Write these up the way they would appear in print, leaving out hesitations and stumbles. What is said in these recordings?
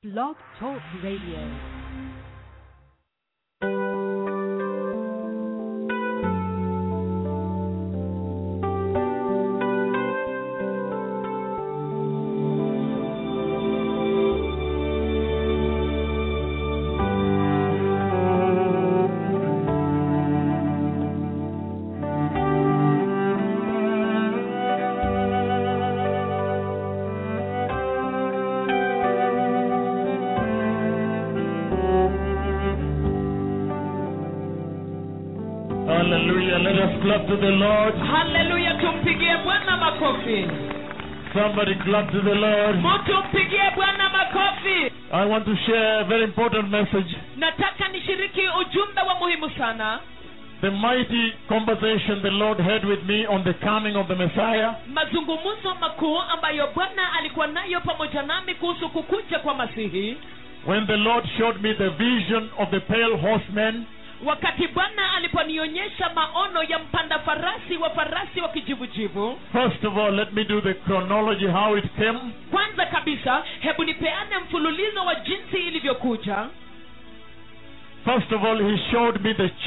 Blog Talk Radio. Hallelujah. Let us clap to the Lord. Hallelujah, tumpigie Bwana makofi. Somebody clap to the Lord. Mtu mpigie Bwana makofi. I want to share a very important message. Nataka nishiriki ujumbe wa muhimu sana. The mighty conversation the Lord had with me on the coming of the Messiah. Mazungumzo makuu ambayo Bwana alikuwa nayo pamoja nami kuhusu kukuja kwa Masihi. When the Lord showed me the vision of the pale horseman. Wakati Bwana aliponionyesha maono ya mpanda farasi wa kijivujivu. First of all, let me do the chronology how it came. Kwanza kabisa, hebu nipeane mfululizo wa jinsi ilivyokuja. First of all, he showed me the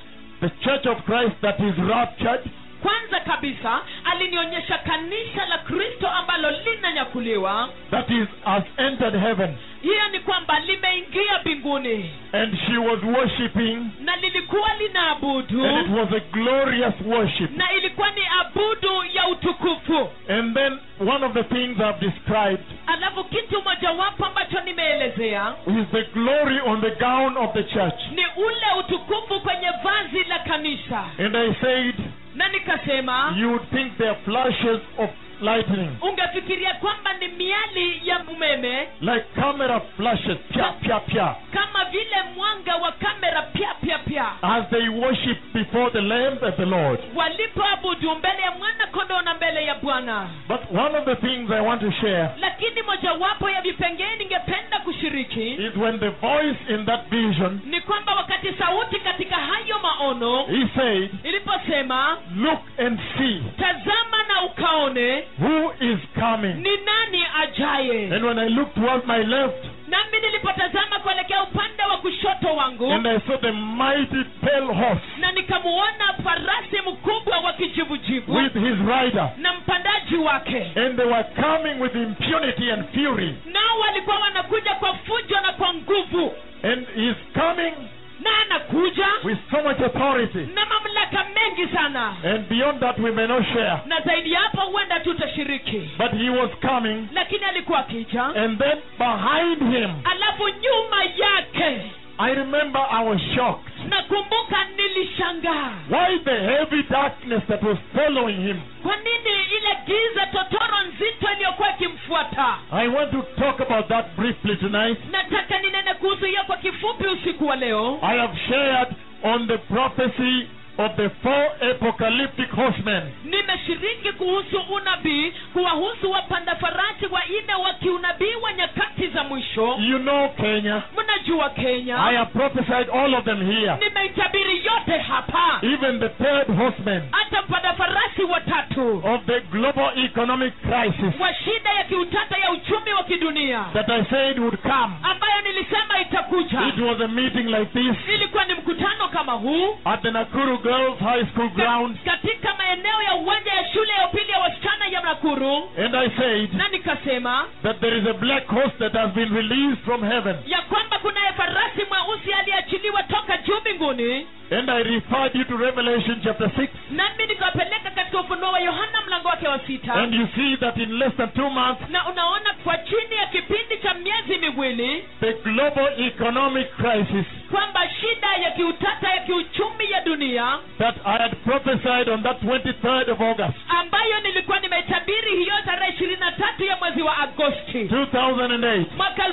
church of Christ that is raptured. Kwanza kabisa, alinionyesha kanisa la Kristo ambalo linanyakuliwa. That is, has entered heaven. Hiyo ni kwamba limeingia mbinguni. And she was worshiping. Na lilikuwa linaabudu. And it was a glorious worship. Na ilikuwa ni abudu ya utukufu. And then one of the things I've described. Alafu kitu mojawapo ambacho nimeelezea. Is the glory on the gown of the church. Ni ule utukufu kwenye vazi la kanisa. And I said. Na nikasema. You would think they are flashes of lightning. Ungefikiria kwamba ni miali ya umeme. Like camera flashes. Pia pia pia. Kama vile mwanga wa kamera pia pia pia. As they worship before the Lamb and the Lord. Walipoabudu mbele ya mwana kondoo na mbele ya Bwana. But one of the things I want to share. Lakini mojawapo ya vipengele ningependa kushiriki. Is when the voice in that vision. Ni kwamba wakati sauti katika hayo maono. He said. Iliposema. Look and see. Tazama na ukaone. Who is coming? Ni nani ajaye? And when I looked towards my left. Nami nilipotazama kuelekea upande wa kushoto wangu. And I saw the mighty pale horse. Na nikamuona farasi mkubwa wa kijivujivu. With his rider. Na mpandaji wake. And they were coming with impunity and fury. Nao walikuwa wanakuja kwa fujo na kwa nguvu. And he is coming. Na anakuja. With so much authority. Na mamlaka mengi sana. And beyond that we may not share. Na zaidi hapo huenda tutashiriki. But he was coming. Lakini alikuwa akija. And then behind him. Alafu nyuma yake. I remember I was shocked. Nakumbuka nilishangaa. Why the heavy darkness that was following him? Kwa nini ile giza totoro nzito iliyokuwa ikimfuata? I want to talk about that briefly tonight. Nataka ninene kuhusu hiyo kwa kifupi usiku wa leo. I have shared on the prophecy of the 4 apocalyptic horsemen. Nimeshiriki kuhusu unabii kuwahusu wapanda farasi wanne wa kiunabii wa nyakati za mwisho. You know Kenya. Mnajua Kenya. I have prophesied all of them here. Nimeitabiri yote hapa. Even the 3rd horseman. Hata mpanda farasi watatu. Of the global economic crisis. Wa shida ya kiutata ya uchumi wa kidunia. That I said would come. Ambayo nilisema itakuja. It was a meeting like this. Ilikuwa ni mkutano kama huu. At the Nakuru Girls High School grounds. Katika maeneo ya uwanja ya shule ya upili ya wasichana ya Nakuru. And I said. Na nikasema. That there is a black horse that has been released from heaven. Ya kwamba kuna farasi mweusi aliyeachiliwa toka juu mbinguni. And I referred you to Revelation chapter 6. Nami nikawapeleka katika Ufunuo wa Yohana mlango wake wa 6. And you see that in less than 2 months. Na unaona kwa chini ya kipindi cha miezi miwili. The global economic crisis. Kwamba shida ya kiutata ya kiuchumi ya dunia. That I had prophesied on that 23rd of August. Ambayo nilikuwa nimetabiri hiyo tarehe 23 ya mwezi wa Agosti. 2008. Mwaka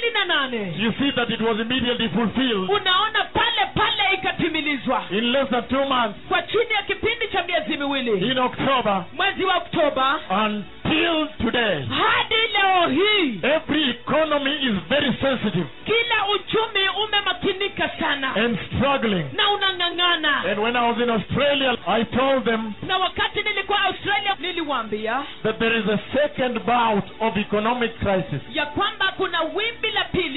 2008. You see that it was immediately fulfilled. Unaona pale pale ikatimilizwa. In less than 2 months. Kwa chini ya kipindi cha miezi miwili. In October. Mwezi wa Oktoba. Until today. Hadi leo hii. Every economy is very sensitive. Kila uchumi umemakinika sana. And struggling. Na unang'ang'ana. And when I was in Australia, I told them. Na wakati nilikuwa Australia niliwaambia. That there is a second bout of economic crisis. Ya kwamba kuna wimbi la pili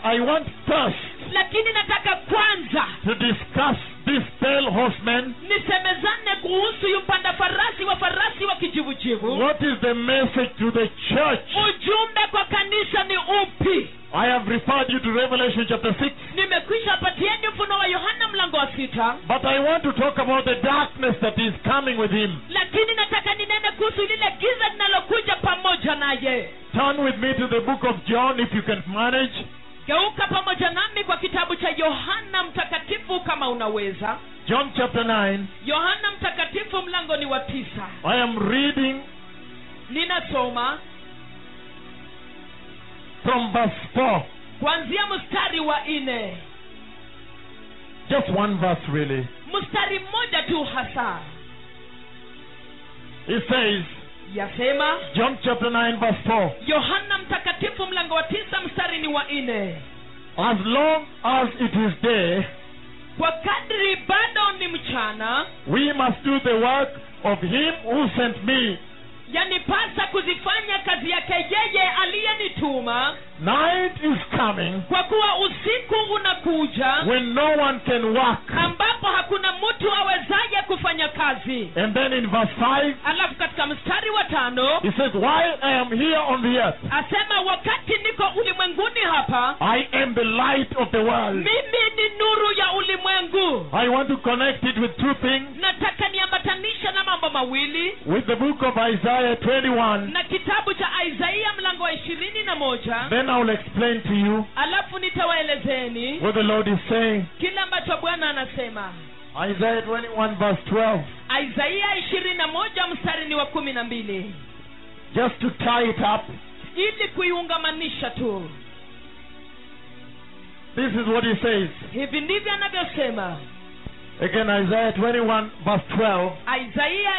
I want first lakini nataka kwanza to discuss this pale horseman. nisemezane kuhusu mpanda farasi wa kijivujivu. What is the message to the church? Ujumbe kwa kanisa ni upi? I have referred you to Revelation chapter 6. Nimekwisha patieni Ufunuo wa Yohana mlango wa 6. But I want to talk about the darkness that is coming with him. Lakini nataka ninene kuhusu lile giza linalokuja pamoja naye. Turn with me to the book of John if you can manage. Geuka pamoja nami kwa kitabu cha Yohana mtakatifu kama unaweza. John chapter 9. Yohana mtakatifu mlango ni wa 9. I am reading Ninasoma from verse 4. kuanzia mstari wa 4. Just one verse really. Mstari mmoja tu hasa. It says, Yasema John chapter 9 verse 4. Yohana mtakatifu mlango wa 9 mstari ni wa 4. As long as it is day, Kwa kadri bado ni mchana, we must do the work of him who sent me. yanipasa kuzifanya kazi yake yeye aliyenituma, Night is coming kwa kuwa usiku unakuja when no one can work. ambapo hakuna mtu awezaye kufanya kazi. And then in verse 5, Alafu katika mstari wa 5 he says, while I am here on the earth, asema wakati niko ulimwenguni hapa, I am the light of the world. mimi ni nuru ya ulimwengu. I want to connect it with two things. Nataka niambatanisha na mambo mawili With the book of Isaiah 21. na kitabu cha Isaia mlango wa 21. Then I will explain to you Alafu nitawaelezeni what the Lord is saying. kile ambacho Bwana anasema. Isaiah 21 verse 12. Isaia 21 mstari ni wa 12. Just to tie it up, Ili kuiungamanisha tu. this is what he says. Hivi ndivyo anavyosema. Again, Isaiah 21 verse 12. Isaia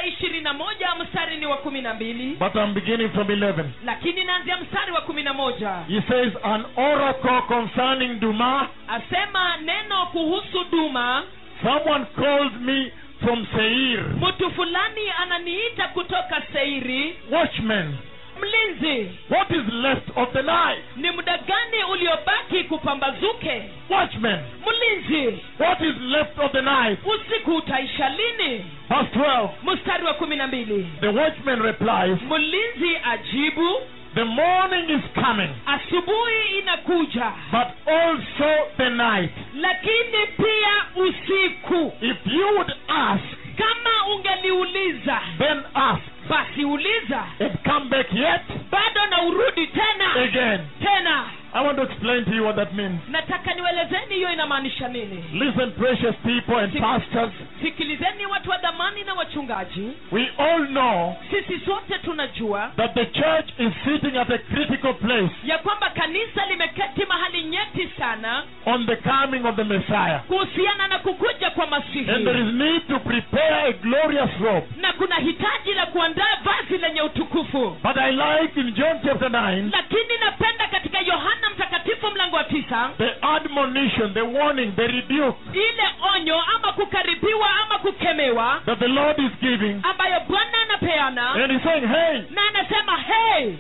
21 mstari ni wa 12. But I'm beginning from 11. Lakini naanzia mstari wa 11. He says, an oracle concerning Duma. Asema neno kuhusu Duma. Someone called me from Seir. Mtu fulani ananiita kutoka Seiri. Watchman, Mlinzi, what is left of the night? ni muda gani uliobaki kupambazuke? Watchman, Mlinzi, what is left of the night? usiku utaisha lini? Verse 12. Mstari wa 12. The watchman replies, Mlinzi ajibu, the morning is coming, asubuhi inakuja, but also the night. lakini pia usiku. If you would ask, Kama ungeliuliza, then ask, basi uliza, and come back yet bado na urudi tena. again. Tena. I want to explain to you what that means. Nataka niwelezeni hiyo inamaanisha nini. Listen, precious people and pastors. Sikilizeni watu wa dhamani na wachungaji. We all know Sisi sote tunajua that the church is sitting at a critical place ya kwamba kanisa limeketi mahali nyeti sana on the coming of the Messiah. kuhusiana na kukuja kwa Masihi. And there is need to prepare a glorious robe. Na kuna hitaji la kuandaa vazi lenye utukufu. But I like in John chapter 9, Lakini napenda katika Yohana mtakatifu mlango wa 9 the admonition, the warning, the rebuke ile onyo ama kukaribiwa ama kukemewa that the Lord is giving. ambayo Bwana anapeana. And he's saying, hey, Na anasema, hey,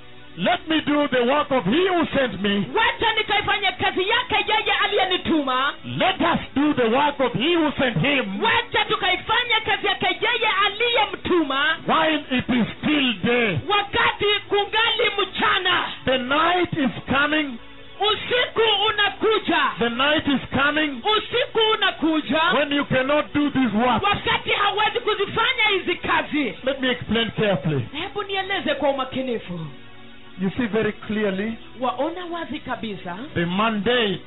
let me do the work of he who sent me. wacha nikaifanye kazi yake yeye aliyenituma. Let us do the work of he who sent him Wacha tukaifanya kazi yake yeye aliyemtuma while it is still day. wakati kungali mchana. The night is coming. Usiku unakuja. The night is coming Usiku unakuja when you cannot do this work. wakati hawezi kuzifanya hizi kazi. Let me explain carefully. Hebu nieleze kwa umakinifu. You see very clearly Waona wazi kabisa the mandate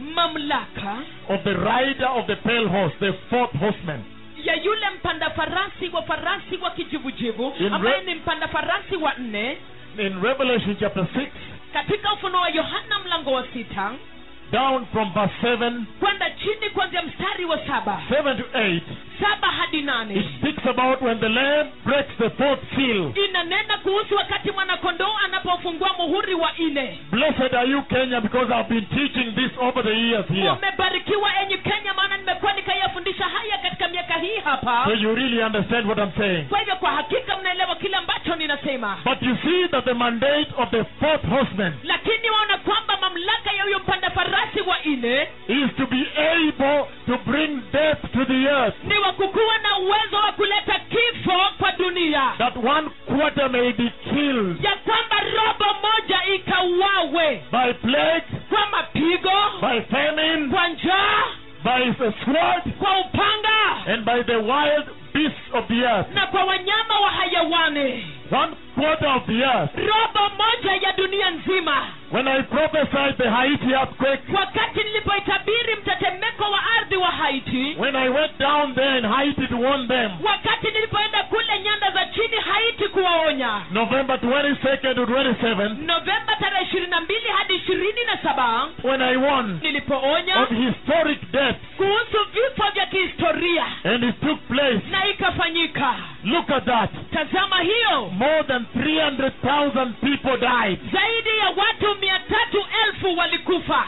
mamlaka of the rider of the pale horse, the fourth horseman. ya yule mpanda farasi wa kijivujivu ambaye ni mpanda farasi wa 4 In Revelation chapter 6, katika Ufunuo wa Yohana mlango wa 6 down from verse 7, kwenda chini kuanzia mstari wa 7 7 to 8, 7 hadi it 8. speaks about when the Lamb breaks the fourth seal. Inanena kuhusu wakati mwanakondoo anapofungua muhuri wa 4. Blessed are you, Kenya, because I've been teaching this over the years here. Umebarikiwa enyi Kenya, maana nimekuwa nikayafundisha haya katika miaka hii hapa. So you really understand what I'm saying. Kwa hivyo kwa hakika mnaelewa kile ambacho ninasema. But you see that the mandate of the fourth horseman Lakini waona kwamba mamlaka ya huyo mpanda farasi wa nne is to be able to bring death to the earth, ni wa kukuwa na uwezo wa kuleta kifo kwa dunia, that 1/4 may be killed ya kwamba robo moja ikauawe by plague, kwa mapigo, by famine, kwa njaa, by the sword, kwa upanga and by the wild beasts of the earth. na kwa wanyama wa hayawani. 1/4 of the earth. Robo moja ya dunia nzima. When I prophesied the Haiti earthquake, Wakati nilipoitabiri mtetemeko wa ardhi wa Haiti, when I went down there in Haiti to warn them, wakati nilipoenda kule nyanda za chini Haiti kuwaonya, November 22nd to 27th, Novemba tarehe 22 hadi 27, when I warned nilipoonya of historic death, kuhusu vifo vya kihistoria, and it took place. na ikafanyika. Look at that. Tazama hiyo, More than 300,000 people died. zaidi ya watu 300,000 walikufa,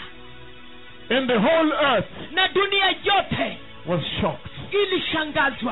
And the whole earth na dunia yote was shocked. ilishangazwa.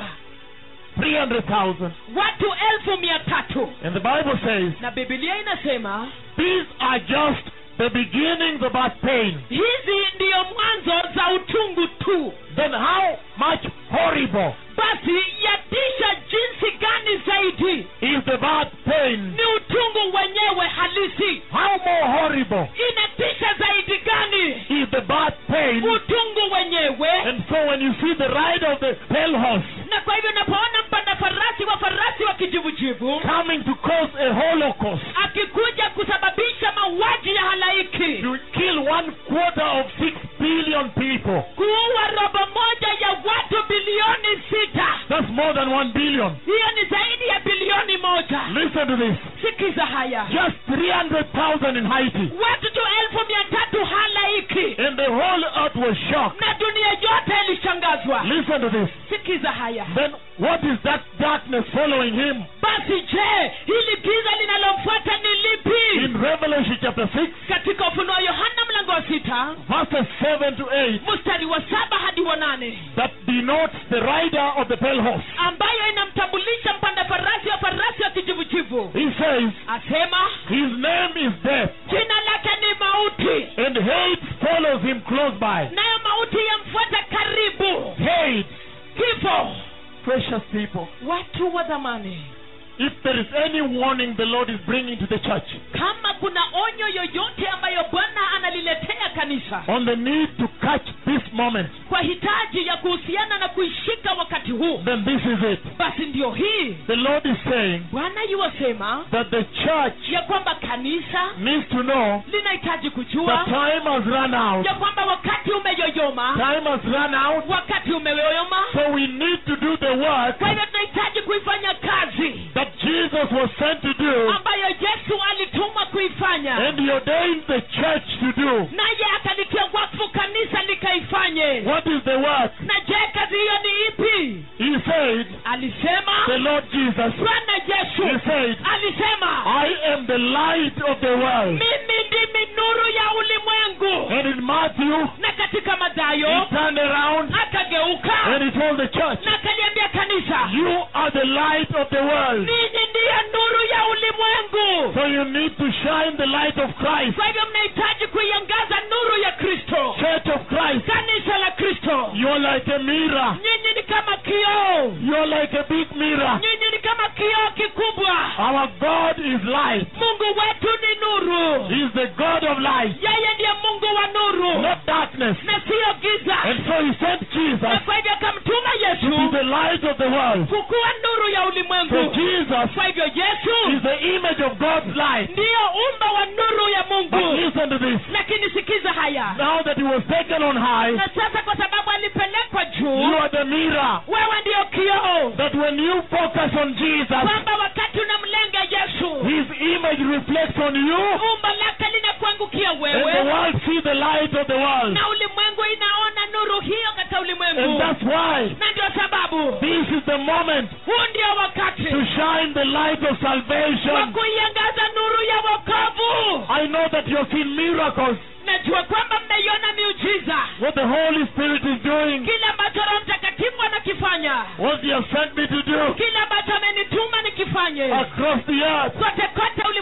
300,000. Watu 300,000. And the Bible says, Na Biblia inasema these are just the beginnings of our pain. hizi ndiyo mwanzo za utungu tu. Then how much horrible Basi yatisha jinsi gani zaidi is the bad pain? ni utungu wenyewe halisi. How more horrible Inatisha zaidi gani is the bad pain? utungu wenyewe. And so when you see the ride of the pale horse Na kwa hivyo unapoona mpanda farasi wa kijivujivu coming to cause a holocaust, akikuja kusababisha mauaji ya halaiki, to kill 1/4 of 6 billion people, kuua robo moja ya watu bilioni 6, that's more than 1 billion. hiyo ni zaidi ya bilioni 1. Listen to this. Sikiza haya, Just 300,000 in Haiti. watu tu 300,000 halaiki, And the whole earth was shocked. na dunia yote ilishangazwa. Listen to this. Sikiza haya, Then what is that darkness following him? basi je, hili giza linalomfuata ni lipi? In Revelation chapter 6, Katika Ufunuo Yohana mlango wa 6 verses 7 to 8, mstari wa 7 hadi wa 8, that denotes the rider of the pale horse. ambayo inamtambulisha mpanda farasi wa kijivujivu, He says, asema his name is death, jina lake ni mauti, and hate follows him close by. nayo mauti yamfuata karibu. Hate. Kifo. Precious people, Watu wa dhamani, if there is any warning the Lord is bringing to the church kama kuna onyo yoyote ambayo Bwana analiletea kanisa on the need to catch this moment, kwa hitaji ya kuhusiana na kuishika wakati huu, then this is it. basi ndio hii. The Lord is saying Bwana yuwasema that the church ya kwamba kanisa needs to know linahitaji that kujua time has run out. ya kwamba wakati umeyoyoma, Time has run out. wakati umeyoyoma. So we need to do the work Kwa hivyo tunahitaji kuifanya kazi that Jesus was sent to do, ambayo Yesu alitumwa kuifanya, and he ordained the church to do. naye akalitia wakfu kanisa likaifanye. What is the work? Na je, kazi hiyo ni ipi? He said, Alisema the Lord Jesus, Bwana Yesu he said, alisema, I am the light of the world. mimi ndimi nuru ya ulimwengu. And in Matthew, Na katika he Mathayo turned around akageuka and he told the church, na akaliambia kanisa, you are the light of the world. ninyi ndiye nuru ya ulimwengu. So you need to shine the light of Christ. Kwa hivyo mnahitaji kuiangaza nuru ya Kristo, Church of Christ, kanisa la Kristo. you're like a mirror. Nyinyi ni kama kioo, You're like a big mirror. nyinyi ni kama kioo kikubwa. Our God is light. Mungu wetu ni nuru, He is the God of light, yeye ndiye Mungu wa nuru not darkness. na siyo giza. And so he sent Jesus Na kwa hivyo akamtuma to be Yesu the light of the world. kukuwa nuru ya So ulimwengu. Jesus Kwa hivyo Yesu is the image of God's light. ndiyo umba wa nuru ya But Mungu. listen to this. Lakini sikiza haya, Now that he was taken on high, na sasa kwa sababu alipelekwa you juu, are the mirror. wewe ndiyo kioo, That when you focus on Jesus, kwamba wakati unamlenga Yesu, his image reflects on you, umba lake linakuangukia and the wewe, world sees the light of the world. na ulimwengu inaona nuru hiyo katika And ulimwengu. that's why Na ndio sababu this is the moment huu ndio wakati to shine the light of wa salvation. kuiangaza nuru ya wokovu. I know that you've seen miracles, Najua kwamba mmeiona miujiza, what the Holy Spirit is doing, kile ambacho Roho Mtakatifu anakifanya, what he has sent me to do kile ambacho amenituma nikifanye across the earth. kote kote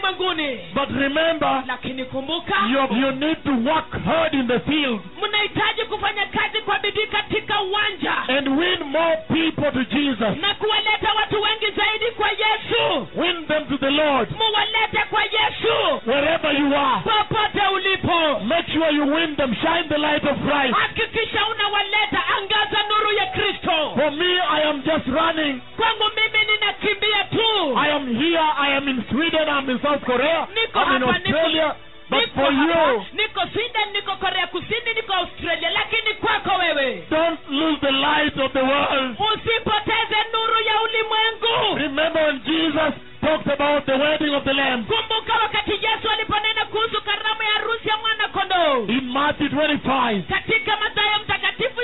ulimwenguni. But remember, Lakini kumbuka, you need to work hard in the field mnahitaji kufanya kazi kwa bidii katika uwanja and win more people to Jesus. na kuwaleta watu wengi zaidi kwa Yesu. Win them to the Lord. Muwalete kwa Yesu Wherever you are, popote ulipo. make sure you win them. Shine the light of Christ. Hakikisha unawaleta, angaza nuru ya Kristo. For me, I am just running. Kwangu mimi ninakimbia tu. I am here. I am in Sweden. I'm in South Korea. Niko I'm in hapa, Australia. But niko for hapa, you, niko Sweden, niko Korea Kusini, niko Australia. Lakini kwako wewe, don't lose the light of the world. usipoteze nuru ya ulimwengu. Remember when Jesus talked about the wedding of the Lamb Kumbuka wakati Yesu aliponena kuhusu karamu ya harusi ya mwana kondoo. in Matthew 25. Katika Mathayo mtakatifu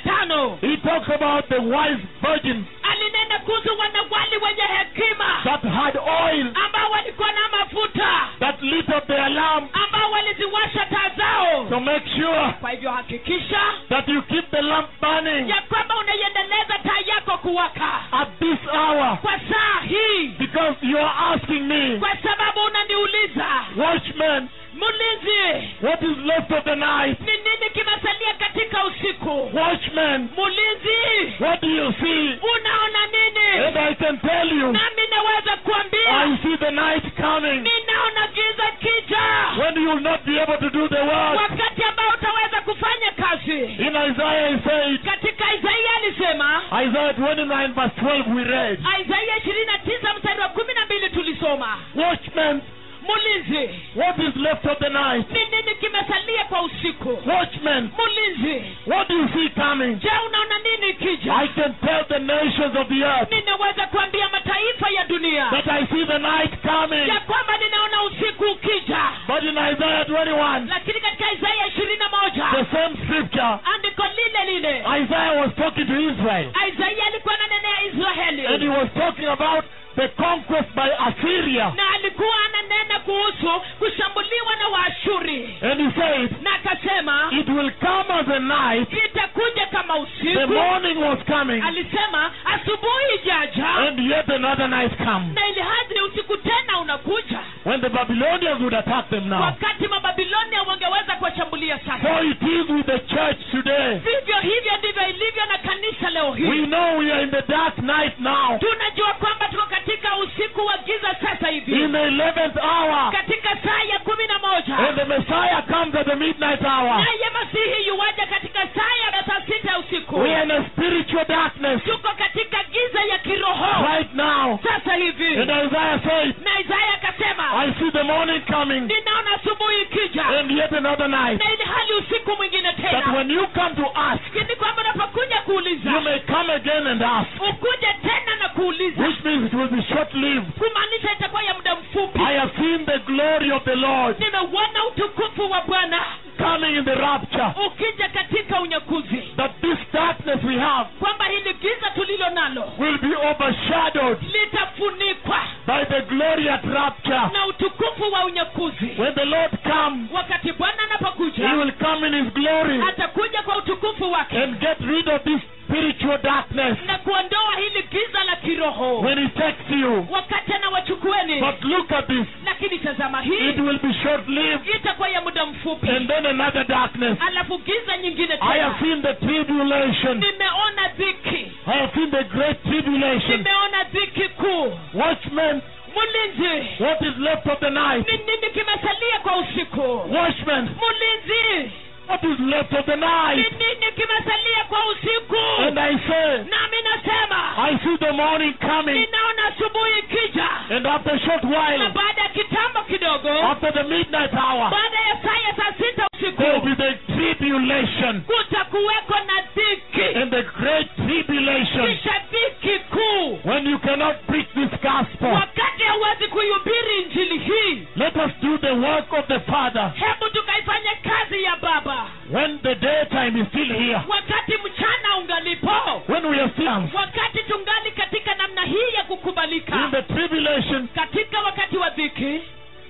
25, He talks about the wise virgins alinena kuhusu wanawali wenye hekima that had oil, ambao walikuwa na mafuta, that lit up their lamp. ambao waliziwasha taa zao. So make sure Kwa hivyo hakikisha that you keep the lamp burning ya kwamba unaiendeleza taa yako kuwaka at this hour, kwa saa hii, because you are asking me, kwa sababu unaniuliza, watchman, mulinzi, what is left of the night? ni nini kimesalia katika usiku? Watchman, Mulinzi, what do you see? unaona nini? And I can tell you, Nami naweza kuambia, I see the night coming ninaona giza kija, when you will not be able to do the work. wakati ambao utaweza kufanya kazi. In Isaiah he said, Katika Isaia alisema, Isaiah 29 verse 12 we read, Isaia 29 mstari wa 12 tulisoma, watchman, mulinzi, what is left of the night? ni nini kimesalia kwa usiku? Watchman, Mulinzi, what do you see coming? je, unaona nini kija? I can tell the nations of the earth Ninaweza kuambia mataifa ya dunia that I see the night coming. ya kwamba ninaona usiku ukija. But in Isaiah 21, Lakini katika Isaia 21, the same scripture, andiko lile lile, Isaiah was talking to Israel. Isaia alikuwa ananenea And he Israeli, was talking about the conquest by Assyria. na alikuwa ananena kuhusu kushambuliwa na Waashuri, And he said, na akasema it will come as a night. itakuja kama The usiku. morning was coming, Alisema asubuhi ijaja, and yet another night come. na ili hadi usiku tena unakuja, When the Babylonians would attack them now. wakati Mababilonia wangeweza kuwashambulia sasa. So it is with the church today. Vivyo hivyo ndivyo ilivyo na kanisa leo We hii. know we are in the dark night now. Tunajua kwamba tuko katika usiku wa giza sasa In hivi, the 11th hour. katika saa ya 11, And the Messiah comes at the midnight hour. naye Masihi yuwaja katika saa ya saa 6 usiku. We are in a spiritual darkness Tuko katika giza ya kiroho right now. sasa hivi, And Isaiah said, na Isaya akasema, I see the morning coming, ninaona asubuhi ikija, and yet another night. na ili hali usiku mwingine That tena. when you come to ask, Lakini kwamba unapokuja kuuliza, you may come again and ask. ukuje tena na kuuliza, Which means it will be short-lived. kumaanisha itakuwa ya muda mfupi. I have seen the glory of the Lord Nimeuona utukufu wa Bwana coming in the rapture. ukija katika unyakuzi, That this darkness we have kwamba hili giza tulilo nalo will be overshadowed litafunikwa by the glory at rapture. na utukufu wa unyakuzi. When the Lord comes, Wakati Bwana He anapokuja, will come in His glory atakuja kwa utukufu wake and get rid of this spiritual darkness na kuondoa hili giza la kiroho when He takes you. wakati anawachukueni. But look at this. Lakini tazama, It hii will be short-lived, itakuwa ya muda mfupi, and then another darkness. alafu giza nyingine I have tena. seen the tribulation. Nimeona dhiki, I have seen the great tribulation. nimeona dhiki kuu. Watchmen, Mulinzi, what is left of the night? ni nini kimesalia kwa usiku? Watchmen, Mulinzi, what is left of the ni night? nini kimesalia kwa usiku? And I say, Nami nasema, I see the morning coming, ninaona asubuhi ikija, and after a short na while, baada ya kitambo kidogo, after the midnight hour, baada ya saa ya saa 6 there will usiku, be the tribulation, kutakuweko na dhiki, and the great tribulation, kisha dhiki kuu, when you cannot preach this gospel. wakati hauwezi kuihubiri injili hii. Let us do the work of the Father Hebu tukaifanya kazi ya Baba when the daytime is still here, wakati mchana ungalipo, when we are still wakati tungali katika namna hii ya in kukubalika. the tribulation. Katika wakati wa dhiki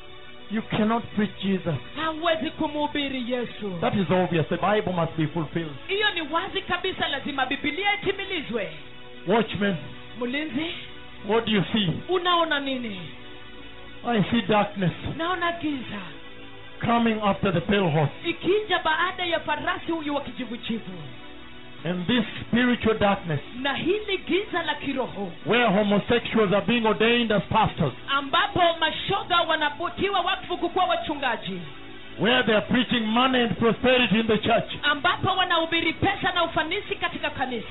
You cannot preach Jesus. hauwezi kumhubiri Yesu. That is obvious. The Bible must be fulfilled. Hiyo ni wazi kabisa, lazima Biblia itimilizwe. Watchmen, Mlinzi, what do you see? unaona nini? I see darkness naona giza coming after the pale horse. ikija baada ya farasi huyu wa kijivujivu. And this spiritual darkness, Na hili giza la kiroho where homosexuals are being ordained as pastors, ambapo mashoga wanapotiwa wakfu kukuwa wachungaji, where they are preaching money and prosperity in the church, ambapo wanahubiri pesa na ufanisi katika kanisa,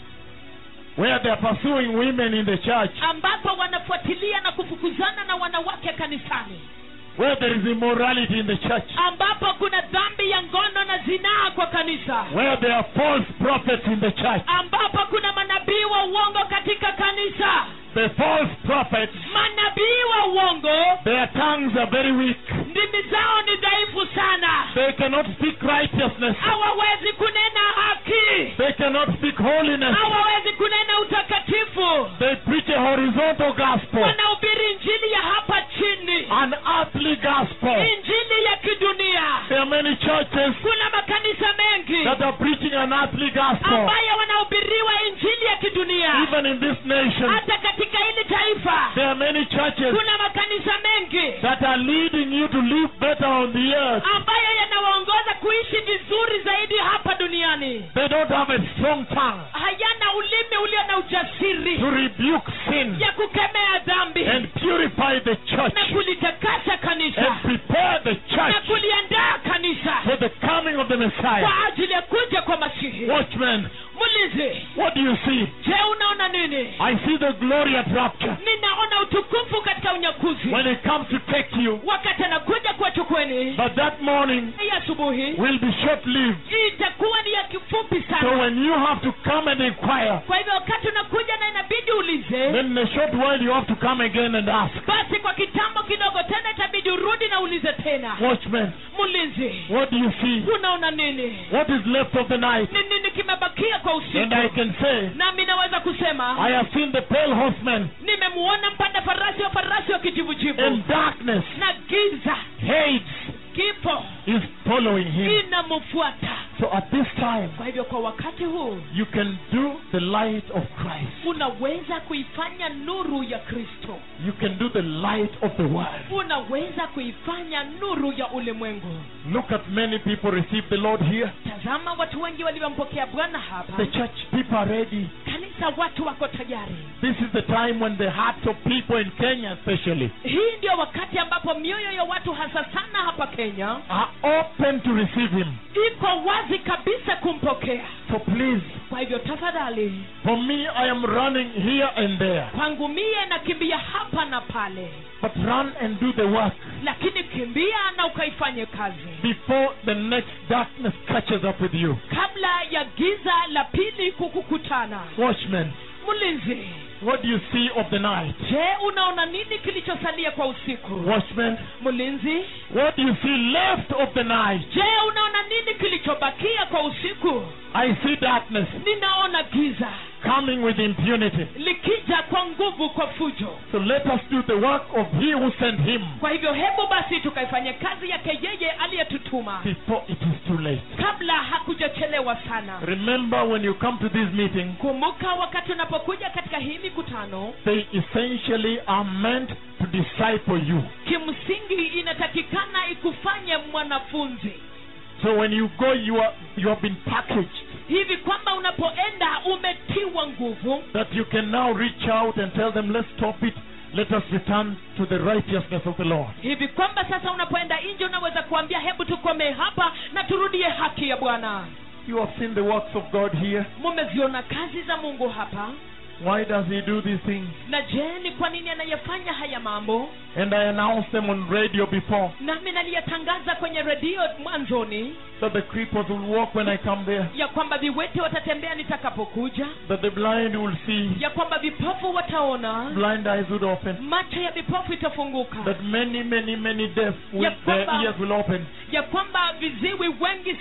where they are pursuing women in the church, ambapo wanafuatilia na kufukuzana na wanawake kanisani, where there is immorality in the church, ambapo kuna dhambi ya ngono na zinaa kwa kanisa, where there are false prophets in the church. ambapo kuna manabii wa uongo katika kanisa. The false prophets, Manabii wa uongo their tongues are very weak. ndimi zao ni dhaifu sana, They cannot speak righteousness. hawawezi kunena haki, They cannot speak holiness. hawawezi kunena utakatifu. They preach a horizontal gospel, Wanahubiri injili ya hapa chini, an earthly gospel. injili ya kidunia. There are many churches Kuna makanisa mengi that are preaching an earthly gospel. ambayo wanahubiriwa injili ya kidunia. Even in this nation, Hata katika hili taifa there are many churches kuna makanisa mengi that are leading you to live better on the earth. ambayo yanawaongoza kuishi vizuri zaidi hapa duniani. They don't have a strong tongue Hayana ulimi ulio na ujasiri to rebuke sin ya kukemea dhambi and purify the church na kulitakasa kanisa and prepare the na church kuliandaa kanisa for the coming of the Messiah. kwa ajili ya kuja kwa Masihi. Watchmen, Mulizi, what do you see? je, unaona nini? I see the glory at rapture. Ninaona utukufu katika unyakuzi When it comes to take you, wakati anakuja kuwachukueni. but that morning Hii asubuhi will be short-lived. itakuwa ni ya kifupi So sana. when you have to come and inquire, Kwa hivyo wakati unakuja na inabidi ulize, then in a short while you have to come again and ask. basi kwa kitambo kidogo tena itabidi urudi na ulize tena. Watchmen, Mulizi, what do you see? unaona nini? What is left of the night? Ni nini kimebakia kwa And I usiku? can say, Nami naweza kusema I have seen the pale horseman nimemuona mpanda farasi wa kijivujivu, in darkness. na giza, Hades kifo is following him. inamfuata. So at this time, Kwa hivyo kwa wakati huu you can do the light of Christ. unaweza kuifanya nuru ya Kristo, You can do the light of the world. unaweza kuifanya nuru ya ulimwengu. Look at many people receive the Lord here. Tazama watu wengi waliompokea Bwana hapa. The church people are ready. Kanisa, watu wako tayari. This is the time when the hearts of people in Kenya especially Hii ndio wakati ambapo mioyo ya watu hasa sana hapa Kenya are open to receive him. iko wazi kabisa kumpokea. So please, Kwa hivyo tafadhali, for me, I am running here and there. kwangu mie nakimbia hapa na pale, But run and do the work lakini kimbia na ukaifanye kazi before the next darkness catches up with you. kabla ya giza la pili kukukutana. Watchmen, Mlinzi, what do you see of the night? je, unaona nini kilichosalia kwa usiku? Watchmen, Mlinzi, what do you see left of the night? je, unaona nini kilichobakia kwa usiku? I see darkness Ninaona giza coming with impunity. likija kwa nguvu, kwa fujo. So let us do the work of he who sent him Kwa hivyo hebu basi tukaifanye kazi yake yeye aliyetutuma before it is too late. kabla hakujachelewa sana. Remember, when you come to this meeting, Kumbuka, wakati unapokuja katika hii mikutano, they essentially are meant to disciple you. kimsingi inatakikana ikufanye mwanafunzi, So when you go, you have been packaged hivi kwamba unapoenda umetiwa nguvu, that you can now reach out and tell them, let's stop it. Let us return to the righteousness of the Lord. hivi kwamba sasa unapoenda nje unaweza kuambia hebu tukome hapa na turudie haki ya Bwana. You have seen the works of God here. Mumeziona kazi za Mungu hapa. Why does he do these things? Na je, ni kwa nini anayafanya haya mambo? And I announced them on radio before, Nami naliyatangaza kwenye redio mwanzoni that the cripples will walk when I come there, ya kwamba viwete watatembea nitakapokuja, that the blind will see, ya kwamba vipofu wataona, blind eyes would open, macho ya vipofu itafunguka, that many deaf Ya their kwamba- ears will open, ya kwamba viziwi wengi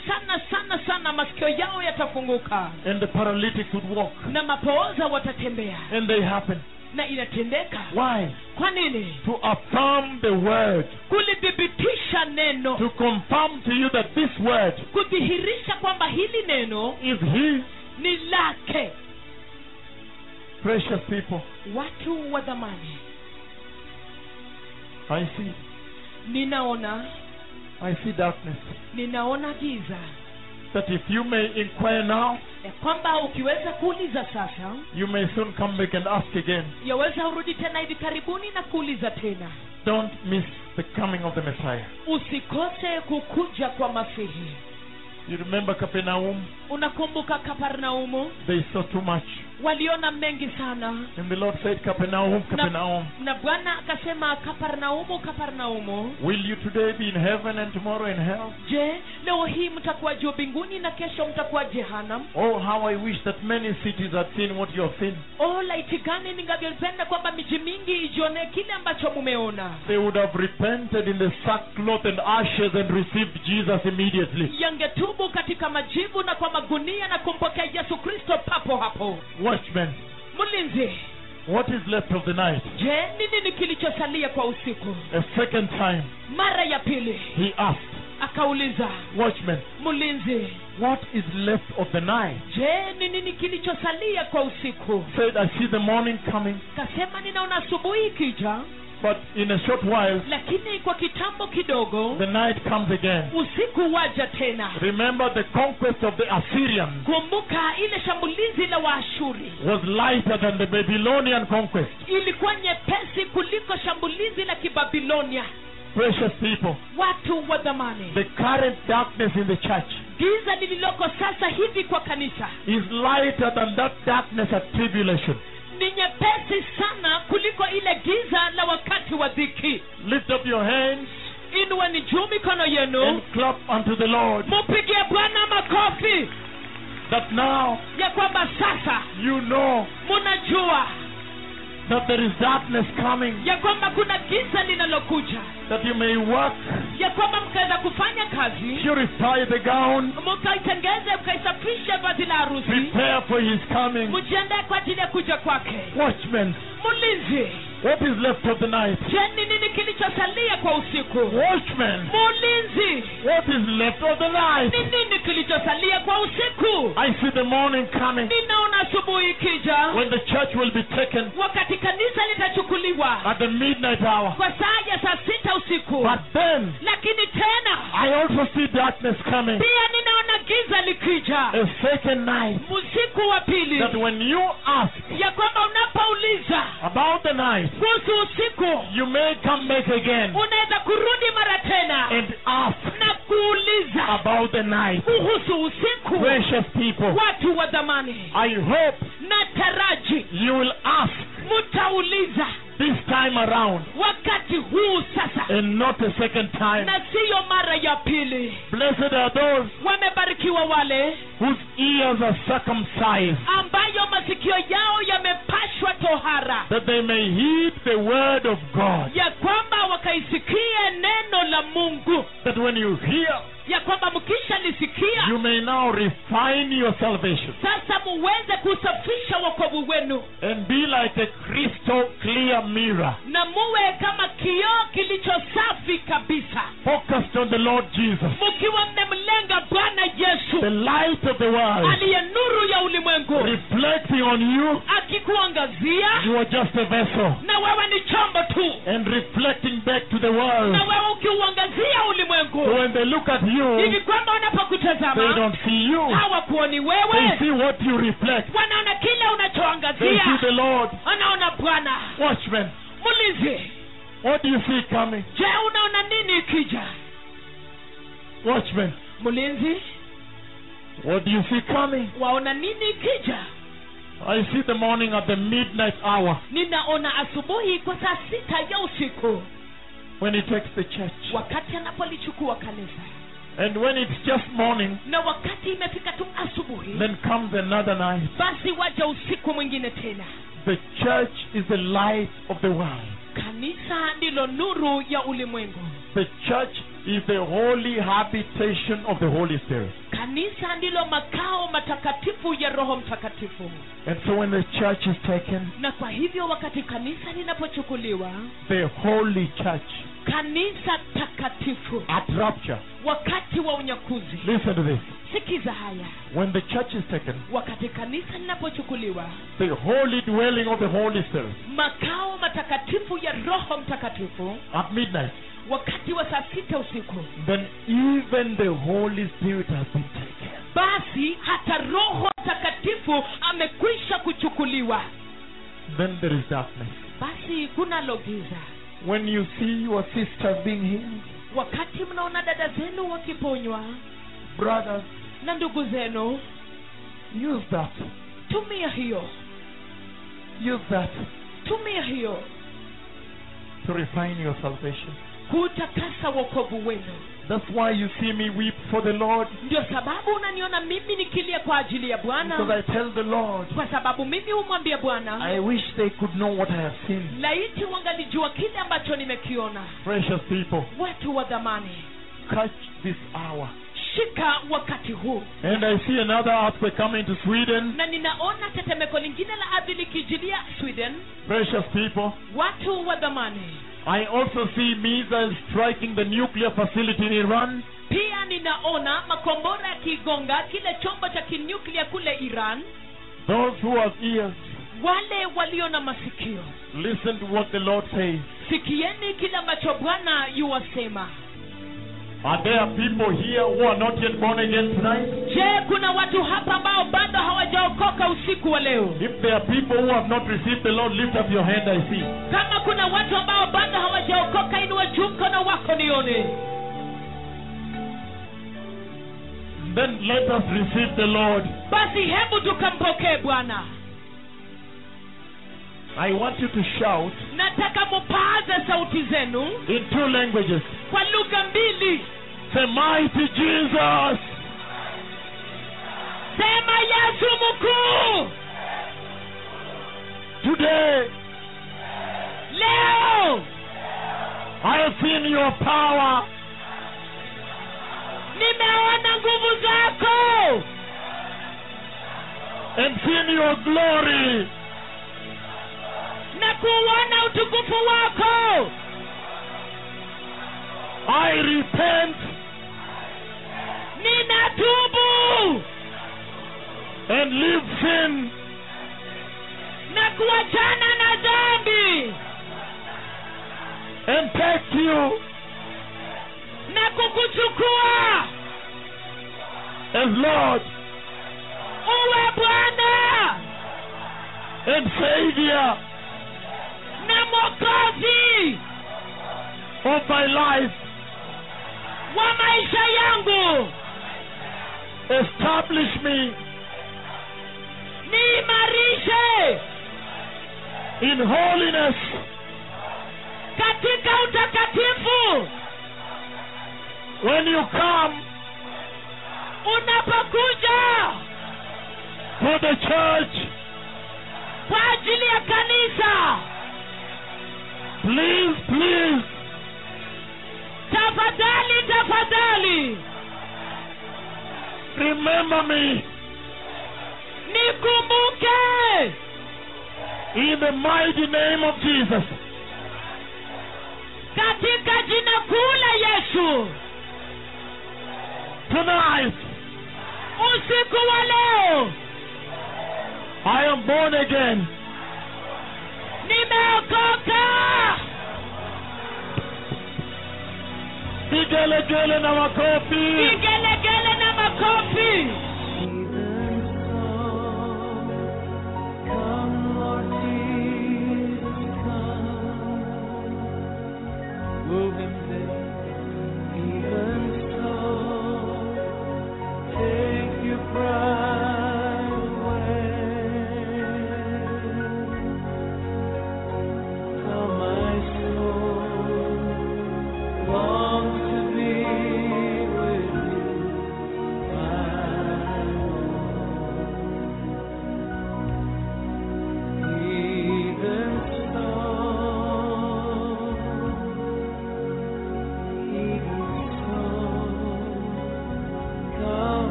sana masikio yao yatafunguka, and the paralytics would walk. na mapooza watatembea. And they happen. Na inatendeka. Why? Kwa nini? To affirm the word, Kulithibitisha neno, to confirm to you that this word kudhihirisha kwamba hili neno is his. ni lake. Precious people, Watu wa dhamani, I see. I see darkness. Ninaona giza. That if you may inquire now, Ya kwamba ukiweza kuuliza sasa, you may soon come back and ask again. Yaweza urudi tena hivi karibuni na kuuliza tena. Don't miss the coming of the Messiah. Usikose kukuja kwa Masihi. You remember Capernaum? Unakumbuka Kapernaumu? They saw too much. Waliona mengi sana. And the Lord said, Capernaum, Capernaum. Na Bwana akasema, Kapernaumu, Kapernaumu. Will you today be in heaven and tomorrow in hell? Je, leo hii mtakuwa juu mbinguni na kesho mtakuwa Jehanamu? Oh, how I wish that many cities had seen what you have seen. Oh, laiti gani ningavyopenda kwamba miji mingi ijione kile ambacho mumeona. They would have repented in the sackcloth and ashes and received Jesus immediately. Yangetubu katika majivu na kwa magunia na kumpokea Yesu Kristo papo hapo. Watchmen, Mlinzi, what is left of the night? je, nini kilichosalia kwa usiku? A second time, Mara ya pili he asked, akauliza, Watchmen, mlinzi, what is left of the night? je, nini kilichosalia kwa usiku? Said, I see the morning coming, Kasema, ninaona asubuhi ikija, but in a short while, lakini kwa kitambo kidogo the night comes again. usiku waja tena. Remember, the conquest of the Assyrians Kumbuka ile shambulizi la Waashuri was lighter than the Babylonian conquest. ilikuwa nyepesi kuliko shambulizi la Kibabilonia. Precious people, Watu wa dhamani, the current darkness in the church giza lililoko sasa hivi kwa kanisa is lighter than that darkness at tribulation. ni nyepesi sana kuliko ile giza la wakati wa dhiki. Lift up your hands Inueni juu mikono yenu, and clap unto the Lord, mupigie Bwana makofi, that now ya kwamba sasa you know munajua that there is darkness coming, ya kwamba kuna giza linalokuja, that you may work, ya kwamba mkaweza kufanya kazi, purify the gown, mkaitengeze, mkaisafishe vazi la harusi, prepare for his coming. mjiandae kwa ajili ya kuja kwake. Watchmen, Mlinzi, what is left of the night? je, ni nini kilichosalia kwa usiku? Watchmen, Mlinzi, what is left of the night? ni nini kilichosalia kwa usiku? I see the morning coming, Ninaona asubuhi ikija, when the church will be taken wakati kanisa litachukuliwa at the midnight hour. kwa saa ya 6 usiku. But then, Lakini tena I also see darkness coming, pia ninaona giza likija, a second night, usiku wa pili, that when you ask ya kwamba unapouliza about the night, kuhusu usiku, you may come back again unaweza kurudi mara tena and ask na kuuliza about the night. kuhusu usiku. Precious people, Watu wa dhamani, I hope nataraji you will ask mutauliza this time around wakati huu sasa, and not a second time. na siyo mara ya pili. Blessed are those Wamebarikiwa wale whose ears are circumcised, ambayo masikio yao yamepashwa tohara, that they may heed the word of God. ya kwamba wakaisikie neno la Mungu, That when you hear, ya kwamba mkisha lisikia you may now refine your salvation sasa muweze kusafisha wokovu wenu, and be like a crystal clear mirror, na muwe kama kioo kilicho safi kabisa, focused on the Lord Jesus, mkiwa mmemlenga Bwana the Yesu light of the world, aliye nuru ya ulimwengu, reflecting on you. akikuangazia, You are just a vessel, na wewe ni chombo tu, and reflecting back to the world. na wewe ukiuangazia So ulimwengu when they look at you, hivi kwamba they wanapokutazama don't see you. hawakuoni They wewe, see what you reflect. wanaona kile They see unachoangazia, the Lord. anaona Bwana. Watchmen, Mlinzi, what do you see coming? je, unaona nini ikija? Watchmen, Mlinzi, what do you see coming? waona nini ikija? I see the morning at the midnight hour, Ninaona asubuhi kwa saa 6 ya usiku, when he takes the church. wakati anapolichukua kanisa, And when it's just morning, na wakati imefika tu asubuhi, then comes another night. basi waja usiku mwingine tena. The church is the light of the world. Kanisa ndilo nuru ya ulimwengu. The church is the holy habitation of the Holy Spirit. kanisa ndilo makao matakatifu ya Roho Mtakatifu. And so when the church is taken, Na kwa hivyo wakati kanisa linapochukuliwa, the holy church, kanisa takatifu, at rapture, wakati wa unyakuzi, listen to this. sikiza haya, When the church is taken, wakati kanisa linapochukuliwa, the holy dwelling of the Holy Spirit, makao matakatifu ya Roho Mtakatifu, at midnight, wakati wa saa 6 usiku, then even the Holy Spirit has been taken. basi hata Roho Mtakatifu amekwisha kuchukuliwa. Then there is darkness. Basi kuna giza. When you see your sisters being healed, Wakati mnaona dada zenu wakiponywa brothers, na ndugu zenu, use that. tumia hiyo, Use that tumia hiyo to refine your salvation. kutakasa wokovu wenu. That's why you see me weep for the Lord. Ndio sababu unaniona mimi nikilia kwa ajili ya Because Bwana, I tell the Lord, kwa sababu mimi humwambia Bwana, I wish they could know what I have seen. laiti wangalijua kile ambacho nimekiona. Precious people, Watu wa dhamani, catch this hour. shika wakati huu. And I see another earthquake coming to Sweden. Na ninaona tetemeko lingine la ardhi likijilia Sweden. Precious people, Watu wa dhamani, I also see missiles striking the nuclear facility in Iran. pia ninaona makombora yakigonga kile chombo cha kinyuklia kule Iran. Those who have ears, Wale walio na masikio, listen to what the Lord says. sikieni kile ambacho Bwana yuwasema. Are there people here who are not yet born again tonight? Je, kuna watu hapa ambao bado hawajaokoka usiku wa leo? If there are people who have not received the Lord, lift up your hand, I see. Kama kuna watu ambao bado hawajaokoka, inua juu mkono wako nione. Then let us receive the Lord. Basi hebu tukampokee Bwana. I want you to shout Nataka mupaaze sauti zenu in 2 languages. kwa lugha 2. Say, mighty Jesus. Sema Yesu mkuu. Today, Leo I have seen your power. nimeona nguvu zako And seen your glory. na kuona utukufu wako. I repent Ninatubu and leave sin. na kuachana na dhambi And take you na kukuchukua as Lord uwe Bwana and Savior na Mwokozi of my life. wa maisha yangu. Establish me Niimarishe in holiness katika utakatifu. when you come Unapokuja for the church. kwa ajili ya kanisa, Please, please, tafadhali tafadhali remember me nikumbuke in the mighty name of Jesus. katika jina kuu la Yesu. Tonight, Usiku wa leo I am born again. nimeokoka. Vigelegele na makofi. Vigelegele na makofi.